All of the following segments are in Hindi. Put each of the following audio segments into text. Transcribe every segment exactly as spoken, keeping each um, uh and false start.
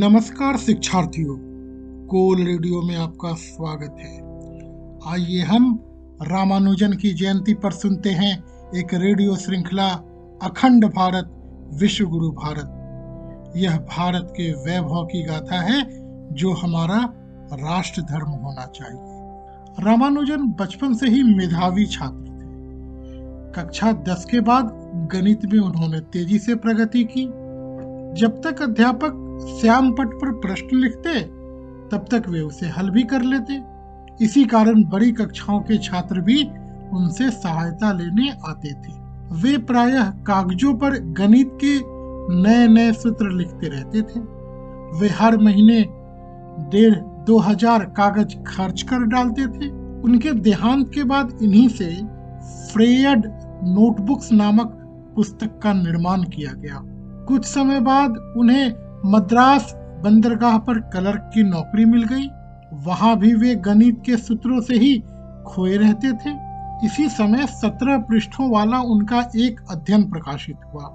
नमस्कार शिक्षार्थियों, कोल रेडियो में आपका स्वागत है। आइए हम रामानुजन की जयंती पर सुनते हैं एक रेडियो श्रृंखला अखंड भारत विश्व गुरु भारत। यह भारत के वैभव की गाथा है जो हमारा राष्ट्र धर्म होना चाहिए। रामानुजन बचपन से ही मेधावी छात्र थे। कक्षा दस के बाद गणित में उन्होंने तेजी से प्रगति की। जब तक अध्यापक श्याम पट पर प्रश्न लिखते तब तक वे उसे हल भी कर लेते। इसी कारण बड़ी कक्षाओं के छात्र भी उनसे सहायता लेने आते थे। वे प्रायः कागजों पर गणित के नए नए सूत्र लिखते रहते थे। वे हर महीने डेढ़ दो हजार कागज खर्च कर डालते थे। उनके देहांत के बाद इन्हीं से फ्रेयड नोटबुक्स नामक पुस्तक का निर्माण किया गया। कुछ समय बाद उन्हें मद्रास बंदरगाह पर क्लर्क की नौकरी मिल गई। वहां भी वे गणित के सूत्रों से ही खोए रहते थे। इसी समय सत्रह पृष्ठों वाला उनका एक अध्ययन प्रकाशित हुआ।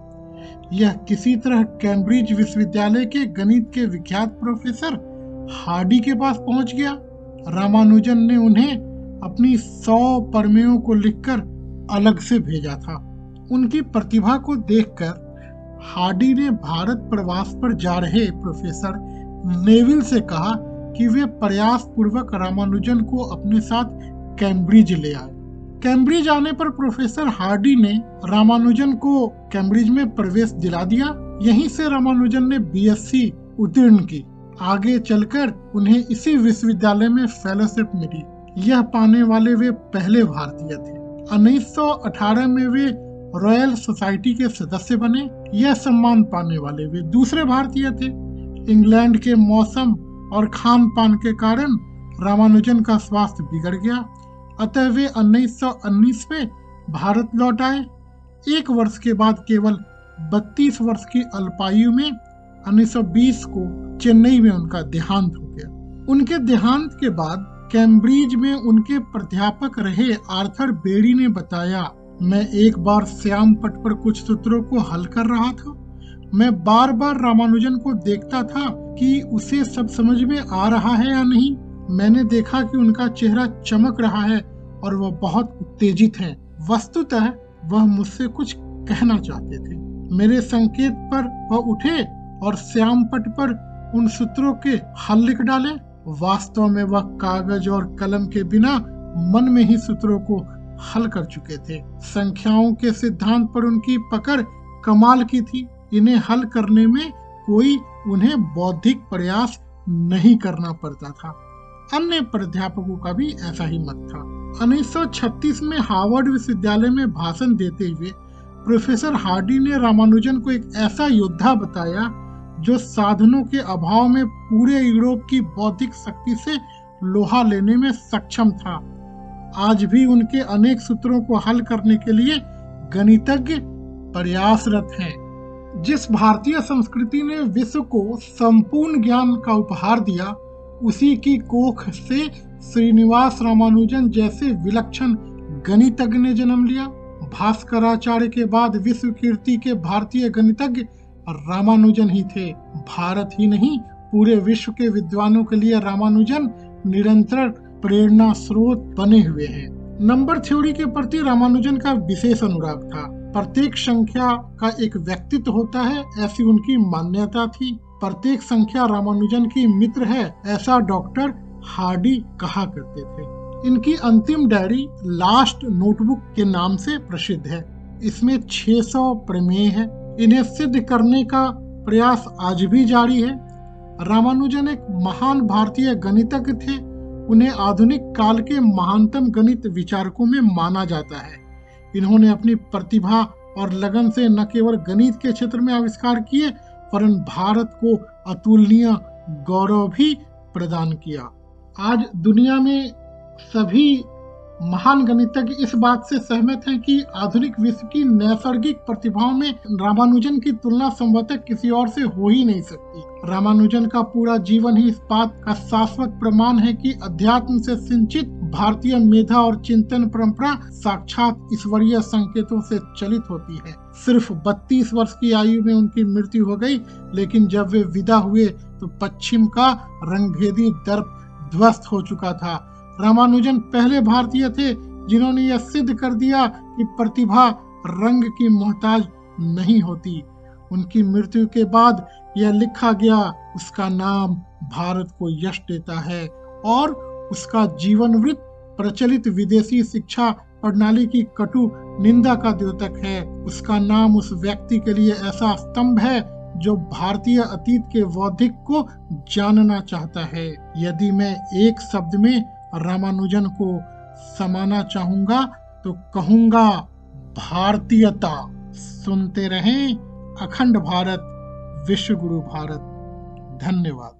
यह किसी तरह कैम्ब्रिज विश्वविद्यालय के गणित के विख्यात प्रोफेसर हार्डी के पास पहुंच गया। रामानुजन ने उन्हें अपनी सौ प्रमेयों को लिखकर अलग से भेजा था। उनकी प्रतिभा को देखकर हार्डी ने भारत प्रवास पर जा रहे प्रोफेसर नेविल से कहा कि वे प्रयास पूर्वक रामानुजन को अपने साथ कैम्ब्रिज ले आए। कैम्ब्रिज आने पर प्रोफेसर हार्डी ने रामानुजन को कैम्ब्रिज में प्रवेश दिला दिया। यहीं से रामानुजन ने बीएससी उत्तीर्ण की। आगे चलकर उन्हें इसी विश्वविद्यालय में फेलोशिप मिली। यह पाने वाले वे पहले भारतीय थे। उन्नीस सौ अठारह में वे रॉयल सोसाइटी के सदस्य बने। यह सम्मान पाने वाले वे दूसरे भारतीय थे। इंग्लैंड के मौसम और खान पान के कारण रामानुजन का स्वास्थ्य बिगड़ गया, अतः वे उन्नीस सौ उन्नीस में भारत लौट आए। एक वर्ष के बाद केवल बत्तीस वर्ष की अल्पायु में उन्नीस सौ बीस को चेन्नई में उनका देहांत हो गया। उनके देहांत के बाद कैम्ब्रिज में उनके प्राध्यापक रहे आर्थर बेरी ने बताया, मैं एक बार श्याम पट पर कुछ सूत्रों को हल कर रहा था। मैं बार बार रामानुजन को देखता था कि उसे सब समझ में आ रहा है या नहीं। मैंने देखा कि उनका चेहरा चमक रहा है और वह बहुत उत्तेजित हैं। वस्तुतः वह मुझसे कुछ कहना चाहते थे। मेरे संकेत पर वह उठे और श्याम पट पर उन सूत्रों के हल लिख डाले। वास्तव में वह कागज और कलम के बिना मन में ही सूत्रों को हल कर चुके थे। संख्याओं के सिद्धांत पर उनकी पकड़ कमाल की थी। इन्हें हल करने में कोई उन्हें बौद्धिक प्रयास नहीं करना पड़ता था। अन्य प्राध्यापकों का भी ऐसा ही मत था। उन्नीस सौ छत्तीस में हार्वर्ड विश्वविद्यालय में भाषण देते हुए प्रोफेसर हार्डी ने रामानुजन को एक ऐसा योद्धा बताया जो साधनों के अभाव में पूरे यूरोप की बौद्धिक शक्ति से लोहा लेने में सक्षम था। आज भी उनके अनेक सूत्रों को हल करने के लिए गणितज्ञ प्रयासरत हैं। जिस भारतीय संस्कृति ने विश्व को संपूर्ण ज्ञान का उपहार दिया, उसी की कोख से श्रीनिवास रामानुजन जैसे विलक्षण गणितज्ञ ने जन्म लिया। भास्कराचार्य के बाद विश्व कीर्ति के भारतीय गणितज्ञ रामानुजन ही थे। भारत ही नहीं, पूरे विश्व के विद्वानों के लिए रामानुजन निरंतर प्रेरणा स्रोत बने हुए हैं। नंबर थ्योरी के प्रति रामानुजन का विशेष अनुराग था। प्रत्येक संख्या का एक व्यक्तित्व होता है, ऐसी उनकी मान्यता थी। प्रत्येक संख्या रामानुजन की मित्र है, ऐसा डॉक्टर हार्डी कहा करते थे। इनकी अंतिम डायरी लास्ट नोटबुक के नाम से प्रसिद्ध है। इसमें छह सौ प्रमेय है। इन्हें सिद्ध करने का प्रयास आज भी जारी है। रामानुजन एक महान भारतीय गणितज्ञ थे। उन्हें आधुनिक काल के महानतम गणित विचारकों में माना जाता है। इन्होंने अपनी प्रतिभा और लगन से न केवल गणित के क्षेत्र में आविष्कार किए, वरन भारत को अतुलनीय गौरव भी प्रदान किया। आज दुनिया में सभी महान गणितज्ञ इस बात से सहमत हैं कि आधुनिक विश्व की नैसर्गिक प्रतिभाओं में रामानुजन की तुलना संभवतः किसी और से हो ही नहीं सकती। रामानुजन का पूरा जीवन ही इस बात का शाश्वत प्रमाण है कि अध्यात्म से सिंचित भारतीय मेधा और चिंतन परंपरा साक्षात ईश्वरीय संकेतों से चलित होती है। सिर्फ बत्तीस वर्ष की आयु में उनकी मृत्यु हो गई, लेकिन जब वे विदा हुए तो पश्चिम का रंगभेदी दर्प ध्वस्त हो चुका था। रामानुजन पहले भारतीय थे जिन्होंने यह सिद्ध कर दिया कि प्रतिभा रंग की मोहताज नहीं होती। उनकी मृत्यु के बाद यह लिखा गया, उसका नाम भारत को यश देता है और उसका जीवन वृत्त प्रचलित विदेशी शिक्षा प्रणाली की कटु निंदा का द्योतक है। उसका नाम उस व्यक्ति के लिए ऐसा स्तंभ है जो भारतीय अतीत के बौद्धिक को जानना चाहता है। यदि मैं एक शब्द में रामानुजन को समाना चाहूंगा तो कहूंगा भारतीयता। सुनते रहें अखंड भारत, विश्व गुरु भारत। धन्यवाद।